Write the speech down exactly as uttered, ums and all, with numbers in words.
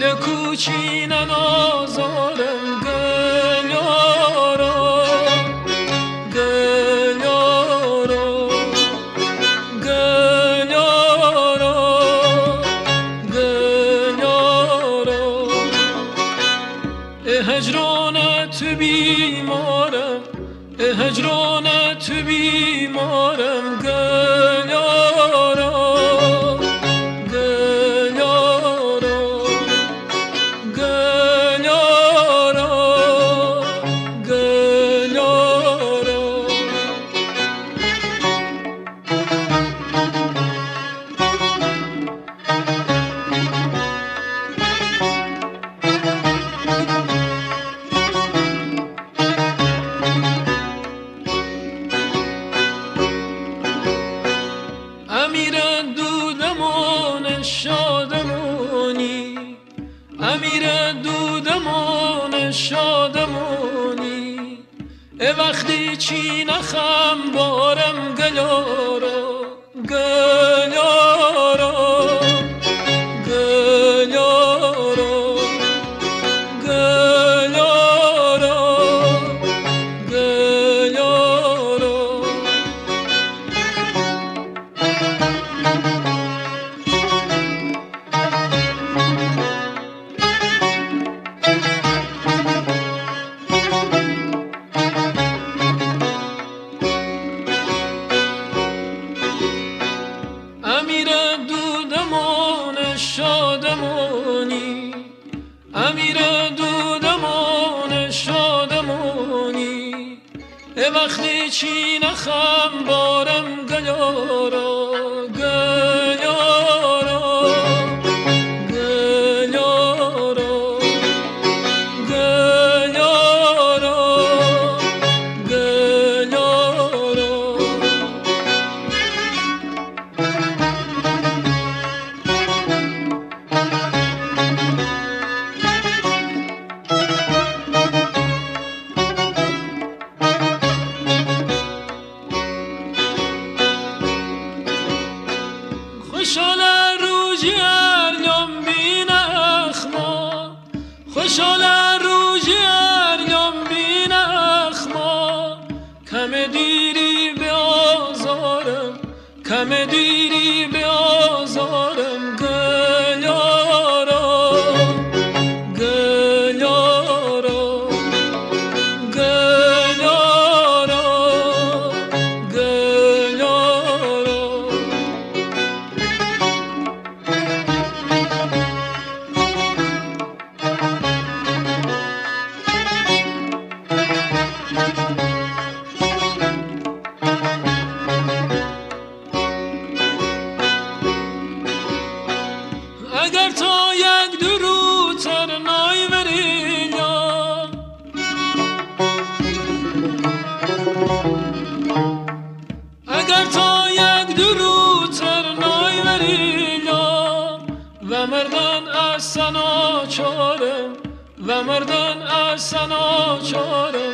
کوچین نازارم گل یارا گل یارا گل یارا گل یارا هجرانت بیمارم هجرانت بیمارم گل یارا گل یارا گل یارا گل یارا امیر دودمان شادمانی امیر دودمان شادمانی ای وقتی چی نخم بارم گل یارا گل یارا گل یارا گل یارا گل یارا امیر دودمان شادمانی امیر دودمان شادمانی ای وقتی چی نخم بارم گل یارا گل یارا گل یارا گل یارا گل یارا خوشحال روزی اریام بین اخما خوشحال روزی اریام بین اخما کم دیری به آزارم کم دیری به آزارم گل یارا گل یارا گل یارا گل یارا اگر تا یک دروتر نای ورینم اگر تا یک دروتر نای ورینم و مردن از سنا چارم و مردن از سنا چارم